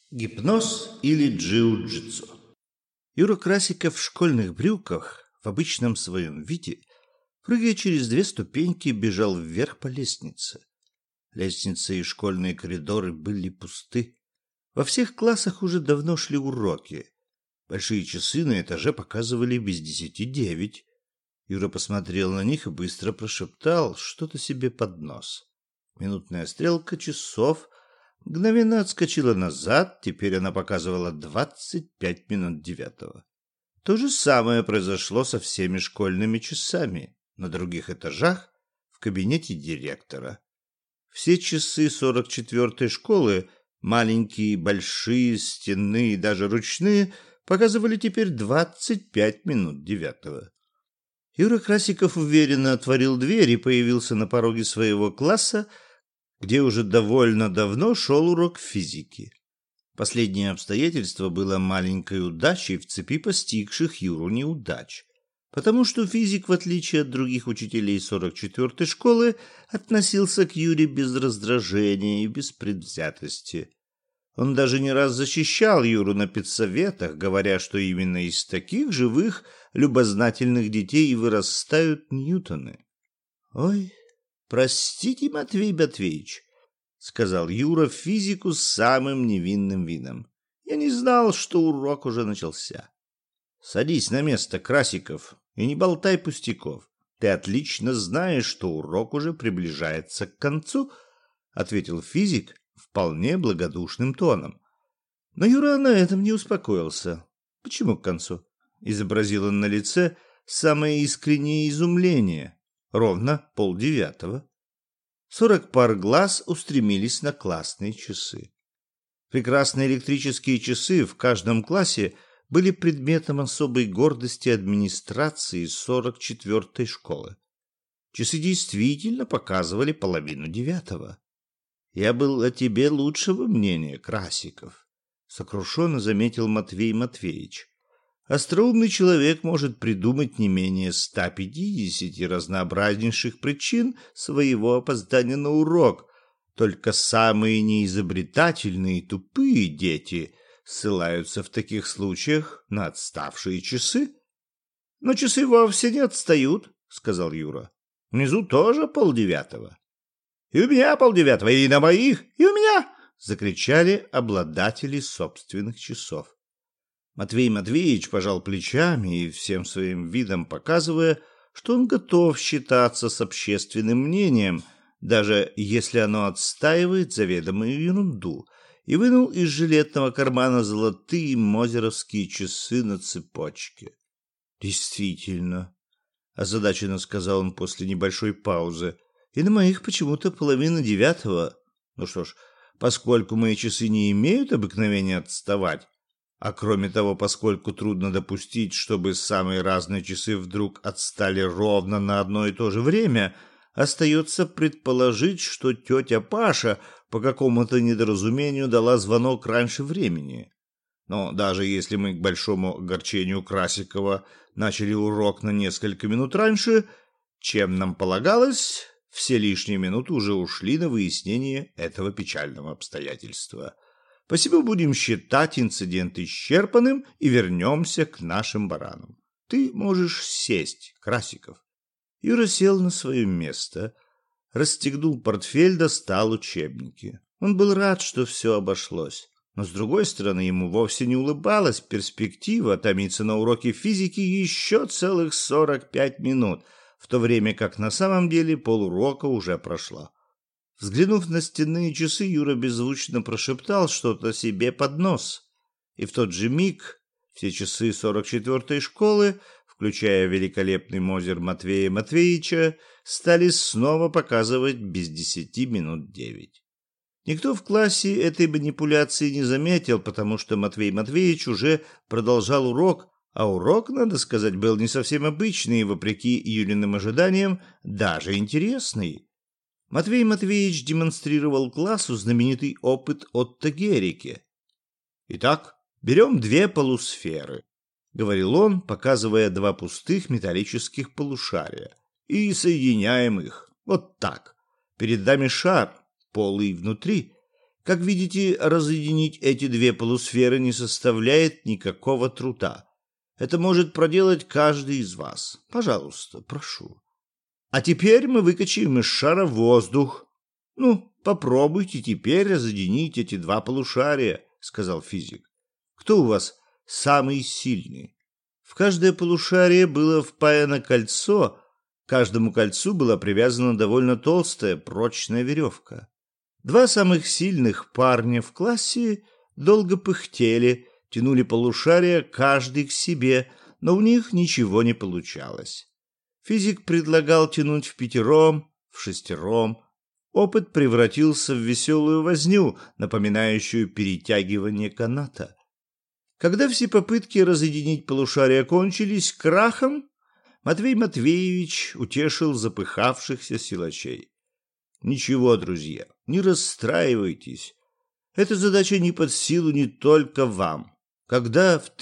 Гипноз или джиу-джитсу. Юра Красиков в школьных брюках, в обычном своем виде, прыгая через 2 ступеньки, бежал вверх по лестнице. Лестница и школьные коридоры были пусты. Во всех классах уже давно шли уроки. Большие часы на этаже показывали без 10:09. Юра посмотрел на них и быстро прошептал что-то себе под нос. Минутная стрелка часов мгновенно отскочила назад, теперь она показывала 25 минут 9. То же самое произошло со всеми школьными часами на других этажах в кабинете директора. Все часы 44-й школы, маленькие, большие, стенные и даже ручные, показывали теперь 25 минут 9. Юра Красиков уверенно отворил дверь и появился на пороге своего класса, где уже довольно давно шел урок физики. Последнее обстоятельство было маленькой удачей в цепи постигших Юру неудач, потому что физик, в отличие от других учителей 44-й школы, относился к Юре без раздражения и без предвзятости. Он даже не раз защищал Юру на педсоветах, говоря, что именно из таких живых, любознательных детей и вырастают Ньютоны. «Ой, простите, Матвей Матвеевич», — сказал Юра физику с самым невинным видом. «Я не знал, что урок уже начался». «Садись на место, Красиков, и не болтай пустяков. Ты отлично знаешь, что урок уже приближается к концу», — ответил физик вполне благодушным тоном. Но Юра на этом не успокоился. «Почему к концу?» — изобразил он на лице самое искреннее изумление. Ровно 8:30. 40 пар глаз устремились на классные часы. Прекрасные электрические часы в каждом классе были предметом особой гордости администрации 44-й школы. Часы действительно показывали 8:30. «Я был о тебе лучшего мнения, Красиков», — сокрушенно заметил Матвей Матвеевич. «Остроумный человек может придумать не менее 150 разнообразнейших причин своего опоздания на урок. Только самые неизобретательные и тупые дети ссылаются в таких случаях на отставшие часы». «Но часы вовсе не отстают», — сказал Юра. «Внизу тоже 8:30. «И у меня 8:30, и на моих, и у меня!» — закричали обладатели собственных часов. Матвей Матвеевич пожал плечами и всем своим видом показывая, что он готов считаться с общественным мнением, даже если оно отстаивает заведомую ерунду, и вынул из жилетного кармана золотые мозеровские часы на цепочке. «Действительно», — озадаченно сказал он после небольшой паузы, «и на моих почему-то 8:30. Ну что ж, поскольку мои часы не имеют обыкновения отставать, а кроме того, поскольку трудно допустить, чтобы самые разные часы вдруг отстали ровно на одно и то же время, остается предположить, что тетя Паша по какому-то недоразумению дала звонок раньше времени. Но даже если мы, к большому огорчению Красикова, начали урок на несколько минут раньше, чем нам полагалось, все лишние минуты уже ушли на выяснение этого печального обстоятельства. Посему будем считать инцидент исчерпанным и вернемся к нашим баранам. Ты можешь сесть, Красиков». Юра сел на свое место, расстегнул портфель, достал учебники. Он был рад, что все обошлось. Но, с другой стороны, ему вовсе не улыбалась перспектива томиться на уроке физики еще целых 45 минут, в то время как на самом деле полурока уже прошло. Взглянув на стенные часы, Юра беззвучно прошептал что-то себе под нос. И в тот же миг все часы 44-й школы, включая великолепный мозер Матвея Матвеевича, стали снова показывать без 10 минут 9. Никто в классе этой манипуляции не заметил, потому что Матвей Матвеевич уже продолжал урок, а урок, надо сказать, был не совсем обычный и, вопреки Юлиным ожиданиям, даже интересный. Матвей Матвеевич демонстрировал классу знаменитый опыт Отто Геррике. «Итак, берем 2 полусферы», — говорил он, показывая 2 пустых металлических полушария, «и соединяем их. Вот так. Перед нами шар, полый внутри. Как видите, разъединить эти две полусферы не составляет никакого труда. Это может проделать каждый из вас. Пожалуйста, прошу. А теперь мы выкачаем из шара воздух. Ну, попробуйте теперь разъединить эти два полушария, сказал физик. Кто у вас самый сильный? В каждое полушарие было впаяно кольцо, к каждому кольцу была привязана довольно толстая, прочная веревка. Два самых сильных парня в классе долго пыхтели, тянули полушария каждый к себе, но у них ничего не получалось. Физик предлагал тянуть впятером, в шестером. Опыт превратился в веселую возню, напоминающую перетягивание каната. Когда все попытки разъединить полушария кончились крахом, Матвей Матвеевич утешил запыхавшихся силачей. «Ничего, друзья, не расстраивайтесь. Эта задача не под силу не только вам. Когда в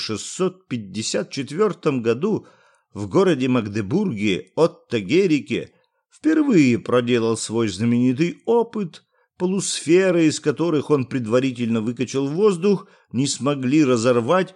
1654 году в городе Магдебурге Отто Геррике впервые проделал свой знаменитый опыт, полусферы, из которых он предварительно выкачал воздух, не смогли разорвать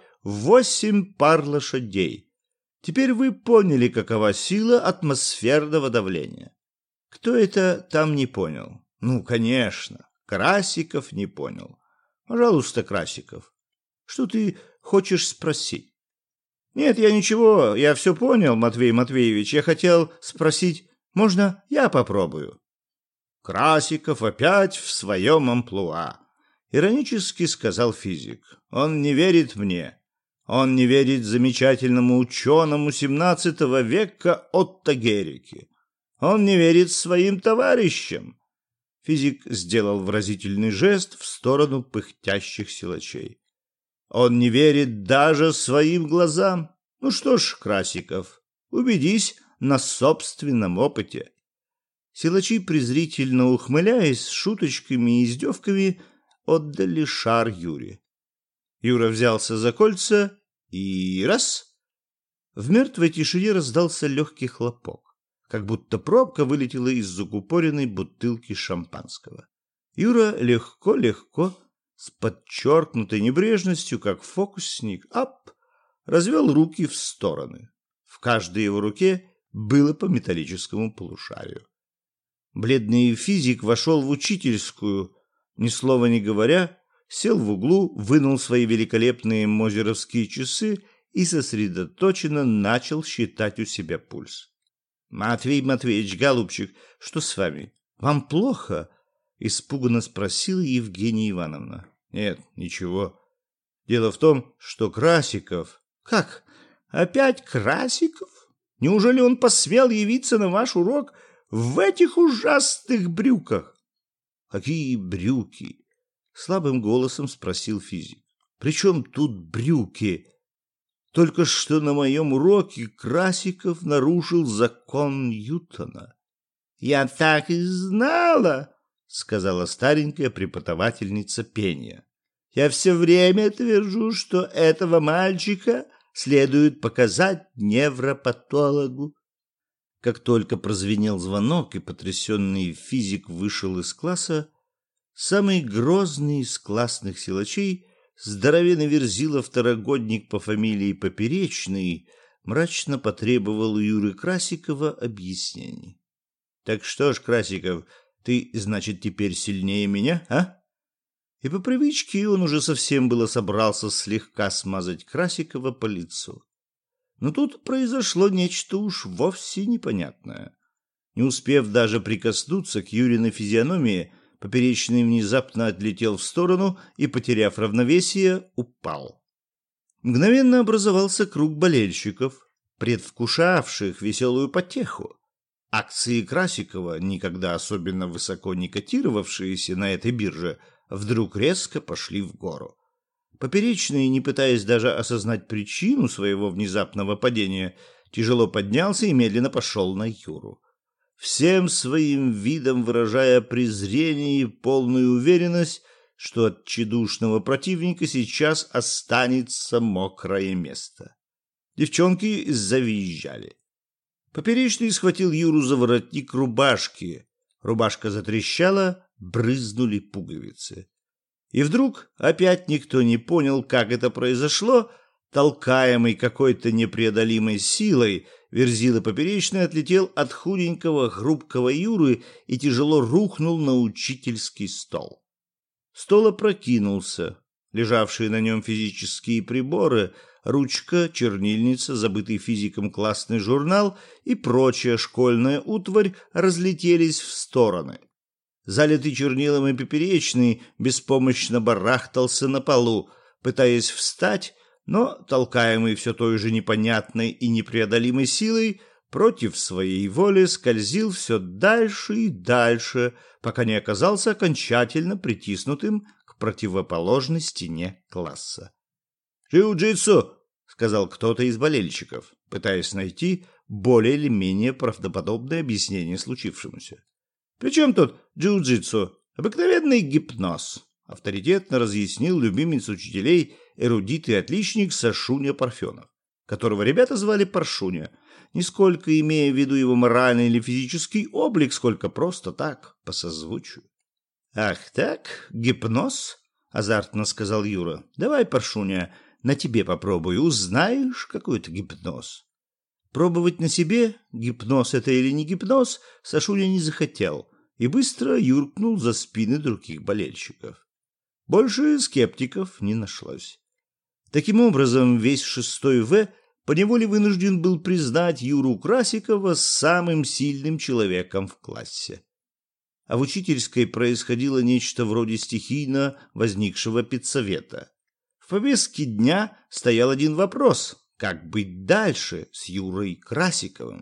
8 пар лошадей. Теперь вы поняли, какова сила атмосферного давления. Кто это там не понял? Ну, конечно, Красиков не понял. Пожалуйста, Красиков, что ты хочешь спросить? Нет, я ничего, я все понял, Матвей Матвеевич. Я хотел спросить, можно я попробую? Красиков опять в своем амплуа, иронически сказал физик. Он не верит мне. Он не верит замечательному ученому XVII века Отто Геррике. Он не верит своим товарищам. Физик сделал выразительный жест в сторону пыхтящих силачей. Он не верит даже своим глазам. Ну что ж, Красиков, убедись на собственном опыте. Силачи, презрительно ухмыляясь, с шуточками и издевками, отдали шар Юре. Юра взялся за кольца и раз! В мертвой тишине раздался легкий хлопок, как будто пробка вылетела из закупоренной бутылки шампанского. Юра легко-легко, с подчеркнутой небрежностью, как фокусник, развел руки в стороны. В каждой его руке было по металлическому полушарию. Бледный физик вошел в учительскую, ни слова не говоря, сел в углу, вынул свои великолепные мозеровские часы и сосредоточенно начал считать у себя пульс. «Матвей Матвеевич, голубчик, что с вами? Вам плохо?» — испуганно спросила Евгения Ивановна. «Нет, ничего. Дело в том, что Красиков...» «Как? Опять Красиков? Неужели он посмел явиться на ваш урок в этих ужасных брюках?» «Какие брюки?» — слабым голосом спросил физик. «При чем тут брюки? Только что на моем уроке Красиков нарушил закон Ньютона». «Я так и знала», — сказала старенькая преподавательница пения. «Я все время твержу, что этого мальчика следует показать невропатологу». Как только прозвенел звонок и потрясенный физик вышел из класса, самый грозный из классных силачей, здоровенный верзила-второгодник по фамилии Поперечный, мрачно потребовал у Юры Красикова объяснений. «Так что ж, Красиков, ты, значит, теперь сильнее меня, а?» И по привычке он уже совсем было собрался слегка смазать Красикова по лицу. Но тут произошло нечто уж вовсе непонятное. Не успев даже прикоснуться к Юриной физиономии, Поперечный внезапно отлетел в сторону и, потеряв равновесие, упал. Мгновенно образовался круг болельщиков, предвкушавших веселую потеху. Акции Красикова, никогда особенно высоко не котировавшиеся на этой бирже, вдруг резко пошли в гору. Поперечный, не пытаясь даже осознать причину своего внезапного падения, тяжело поднялся и медленно пошел на Юру, всем своим видом выражая презрение и полную уверенность, что от тщедушного противника сейчас останется мокрое место. Девчонки завизжали. Поперечный схватил Юру за воротник рубашки, Рубашка затрещала, брызнули пуговицы. И вдруг опять никто не понял, как это произошло. Толкаемый какой-то непреодолимой силой, Верзила Поперечный отлетел от худенького, хрупкого Юры и тяжело рухнул на учительский стол. Стол опрокинулся. Лежавшие на нем физические приборы, ручка, чернильница, забытый физиком классный журнал и прочая школьная утварь разлетелись в стороны. Залитый чернилом и Поперечный беспомощно барахтался на полу, пытаясь встать, но, толкаемый все той же непонятной и непреодолимой силой, против своей воли скользил все дальше и дальше, пока не оказался окончательно притиснутым к противоположной стене класса. «Джиу-джитсу!» — сказал кто-то из болельщиков, пытаясь найти более или менее правдоподобное объяснение случившемуся. «При чем тут джиу-джитсу? Обыкновенный гипноз», — авторитетно разъяснил любимец учителей, эрудит и отличник Сашуня Парфенов, которого ребята звали Паршуня, нисколько имея в виду его моральный или физический облик, сколько просто так, по созвучию. «Ах так, гипноз?» — азартно сказал Юра. «Давай, Паршуня, на тебе попробую, узнаешь, какой это гипноз». Пробовать на себе, гипноз это или не гипноз, Сашуня не захотел и быстро юркнул за спины других болельщиков. Больше скептиков не нашлось. Таким образом, весь 6 В поневоле вынужден был признать Юру Красикова самым сильным человеком в классе. А в учительской происходило нечто вроде стихийно возникшего педсовета. В повестке дня стоял один вопрос: как быть дальше с Юрой Красиковым?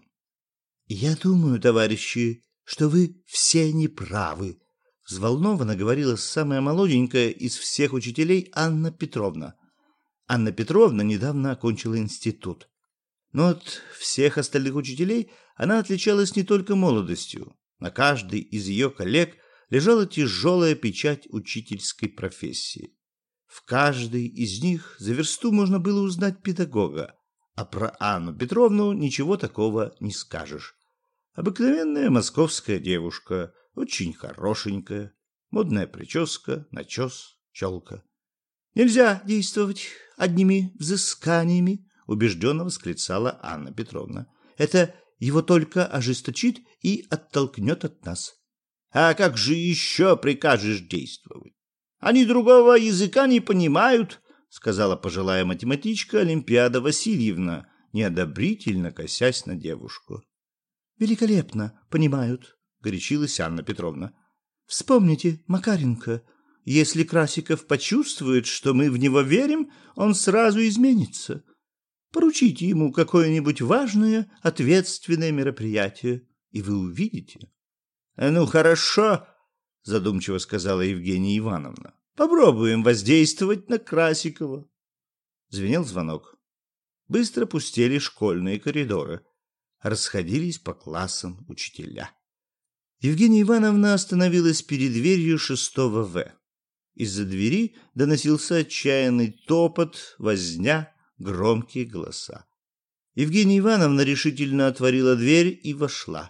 «Я думаю, товарищи, что вы все неправы», — взволнованно говорила самая молоденькая из всех учителей Анна Петровна. Анна Петровна недавно окончила институт. Но от всех остальных учителей она отличалась не только молодостью. На каждой из ее коллег лежала тяжелая печать учительской профессии. В каждой из них за версту можно было узнать педагога, а про Анну Петровну ничего такого не скажешь. Обыкновенная московская девушка, очень хорошенькая, модная прическа, начес, челка. «Нельзя действовать одними взысканиями», — убежденно восклицала Анна Петровна. «Это его только ожесточит и оттолкнет от нас». «А как же еще прикажешь действовать? Они другого языка не понимают», — сказала пожилая математичка Олимпиада Васильевна, неодобрительно косясь на девушку. «Великолепно понимают», — горячилась Анна Петровна. «Вспомните Макаренко. Если Красиков почувствует, что мы в него верим, он сразу изменится. Поручите ему какое-нибудь важное, ответственное мероприятие, и вы увидите». «Ну, хорошо», — задумчиво сказала Евгения Ивановна. «Попробуем воздействовать на Красикова». Звенел звонок. Быстро пустели школьные коридоры. Расходились по классам учителя. Евгения Ивановна остановилась перед дверью 6 В. Из-за двери доносился отчаянный топот, возня, громкие голоса. Евгения Ивановна решительно отворила дверь и вошла.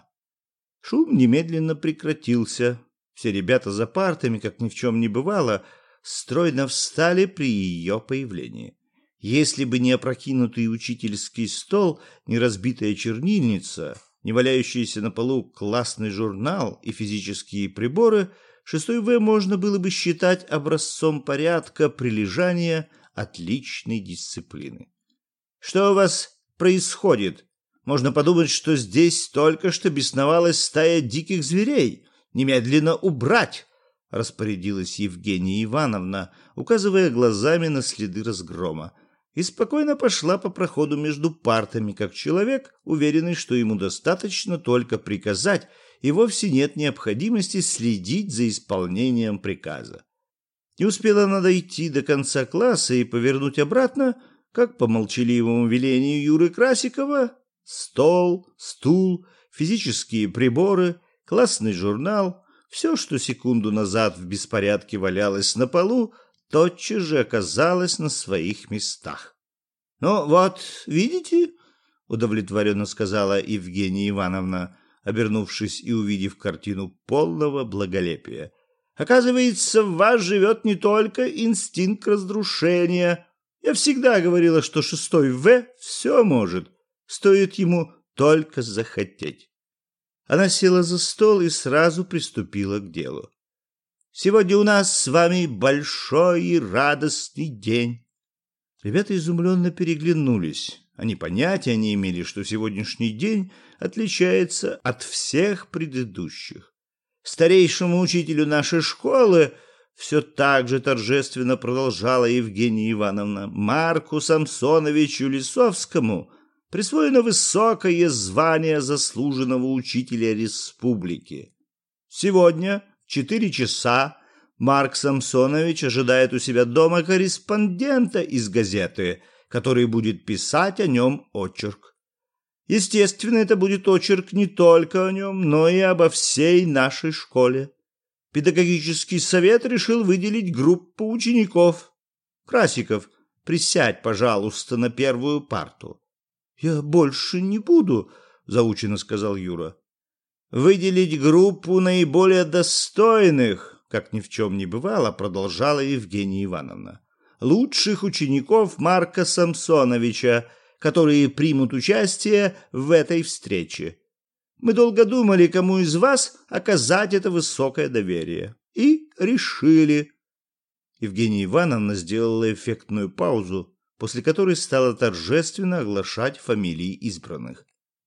Шум немедленно прекратился. Все ребята за партами, как ни в чем не бывало, стройно встали при ее появлении. Если бы не опрокинутый учительский стол, не разбитая чернильница, не валяющийся на полу классный журнал и физические приборы, 6 В можно было бы считать образцом порядка, прилежания, отличной дисциплины. «Что у вас происходит? Можно подумать, что здесь только что бесновалась стая диких зверей. Немедленно убрать!» — распорядилась Евгения Ивановна, указывая глазами на следы разгрома, и спокойно пошла по проходу между партами, как человек, уверенный, что ему достаточно только приказать, и вовсе нет необходимости следить за исполнением приказа. Не успела она дойти до конца класса и повернуть обратно, как по молчаливому велению Юры Красикова стол, стул, физические приборы, классный журнал, все, что секунду назад в беспорядке валялось на полу, тотчас же оказалось на своих местах. «Ну вот, видите?» — удовлетворенно сказала Евгения Ивановна, обернувшись и увидев картину полного благолепия. «Оказывается, в вас живет не только инстинкт разрушения. Я всегда говорила, что 6-й В все может, стоит ему только захотеть». Она села за стол и сразу приступила к делу. «Сегодня у нас с вами большой и радостный день». Ребята изумленно переглянулись. Они понятия не имели, что сегодняшний день отличается от всех предыдущих. Старейшему учителю нашей школы, все так же торжественно продолжала Евгения Ивановна, Марку Самсоновичу Лисовскому присвоено высокое звание заслуженного учителя республики. Сегодня в 4 часа Марк Самсонович ожидает у себя дома корреспондента из газеты, который будет писать о нем очерк. Естественно, это будет очерк не только о нем, но и обо всей нашей школе. Педагогический совет решил выделить группу учеников. Красиков, присядь, пожалуйста, на первую парту. «Я больше не буду», — заучено сказал Юра. «Выделить группу наиболее достойных», как ни в чем не бывало, продолжала Евгения Ивановна, «лучших учеников Марка Самсоновича, которые примут участие в этой встрече. Мы долго думали, кому из вас оказать это высокое доверие. И решили». Евгения Ивановна сделала эффектную паузу, после которой стала торжественно оглашать фамилии избранных.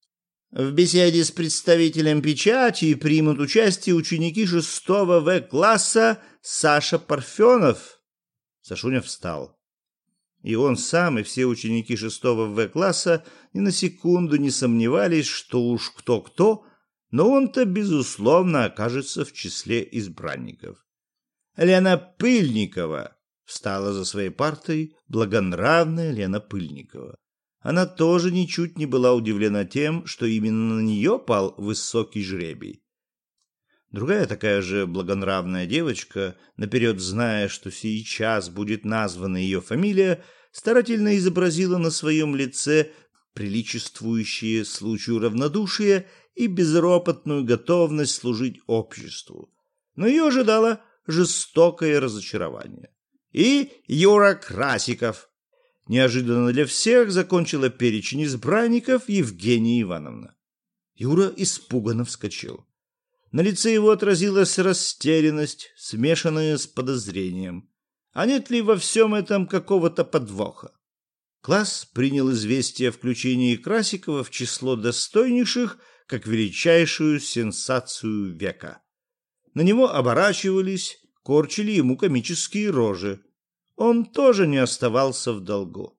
В беседе с представителем печати примут участие ученики 6-го В-класса Саша Парфенов. Сашуня встал. И он сам, и все ученики 6-го В-класса ни на секунду не сомневались, что уж кто-кто, но он-то, безусловно, окажется в числе избранников. Лена Пыльникова встала за своей партой, благонравная Лена Пыльникова. Она тоже ничуть не была удивлена тем, что именно на нее пал высокий жребий. Другая такая же благонравная девочка, наперед зная, что сейчас будет названа ее фамилия, старательно изобразила на своем лице приличествующее случаю равнодушие и безропотную готовность служить обществу. Но ее ожидало жестокое разочарование. И Юра Красиков. Неожиданно для всех закончила перечень избранников Евгения Ивановна. Юра испуганно вскочил. На лице его отразилась растерянность, смешанная с подозрением. А нет ли во всем этом какого-то подвоха? Класс принял известие о включении Красикова в число достойнейших как величайшую сенсацию века. На него оборачивались, корчили ему комические рожи. Он тоже не оставался в долгу.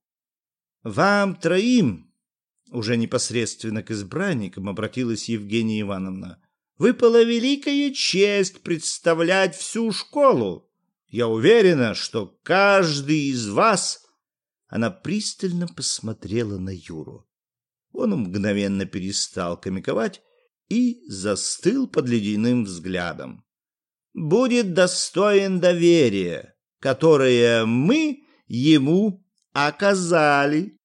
«Вам троим», уже непосредственно к избранникам обратилась Евгения Ивановна, «выпала великая честь представлять всю школу. Я уверена, что каждый из вас...» Она пристально посмотрела на Юру. Он мгновенно перестал комиковать и застыл под ледяным взглядом. «Будет достоин доверия, которое мы ему оказали».